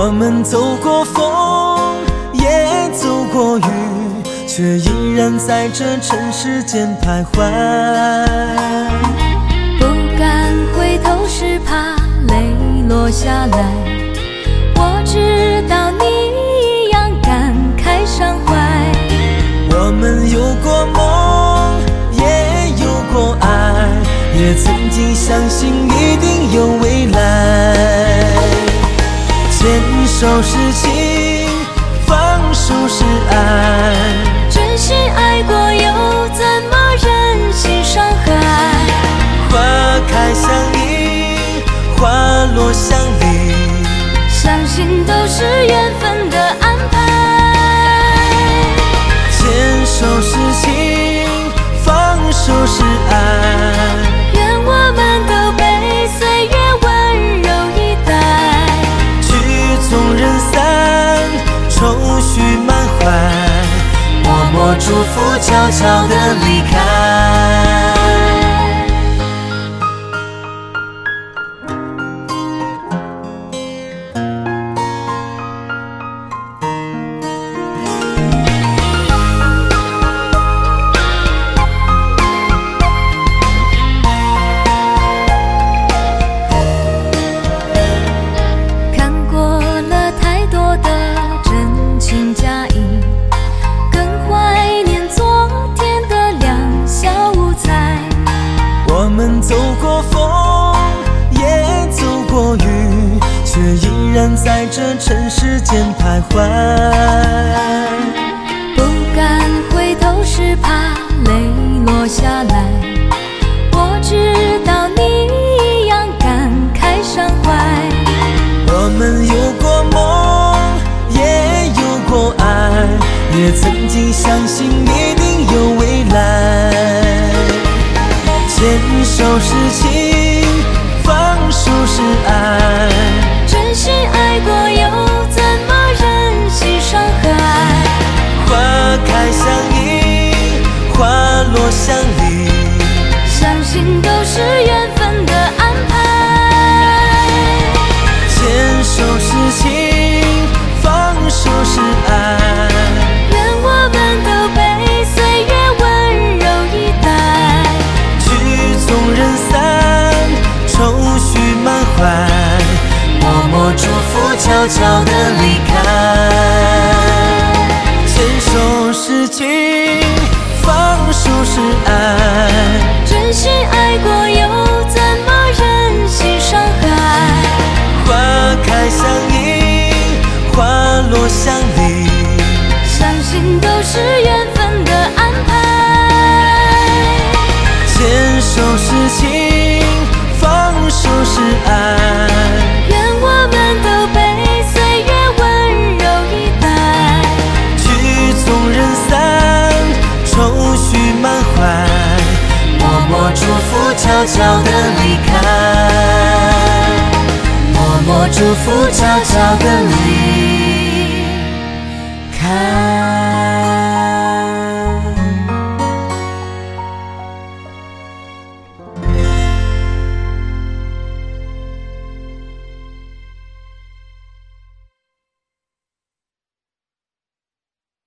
我们走过风，也走过雨，却依然在这尘世间徘徊。 不敢回头是怕泪落下来，我知道你一样感慨伤怀。 我们有过梦，也有过爱，也曾经相信一定有未来。牵手是情，放手是爱， 真心爱过又怎么忍心伤害？ 花开相依，花落相离， 相信都是缘分的安排。 牵手是情，放手是爱， 愿我们都被岁月温柔以待， 曲终人散，愁绪满怀，默默祝福，悄悄地离开。我们走过风，也走过雨，却依然在这尘世间徘徊。 不敢回头是怕泪落下来，我知道你一样感慨伤怀。 我们有过梦，也有过爱，也曾经相信一定有未来。牵手是情，放手是爱， 真心爱过又怎么忍心伤害？ 花开相依，花落相离， 相信都是缘分的安排。 牵手是情，放手是爱， 愿我们都被岁月温柔以待， 纵人散，愁绪满怀，默默祝福，悄悄地离开。牵手是情，放手是爱， 真心爱过又怎么忍心伤害？ 花开相依，花落相离， 相信都是缘分的安排。 牵手是情，放手是爱， 愿我们都被岁月温柔以待， 曲终人散，愁绪满怀，默默祝福，悄悄地离开，默默祝福，悄悄地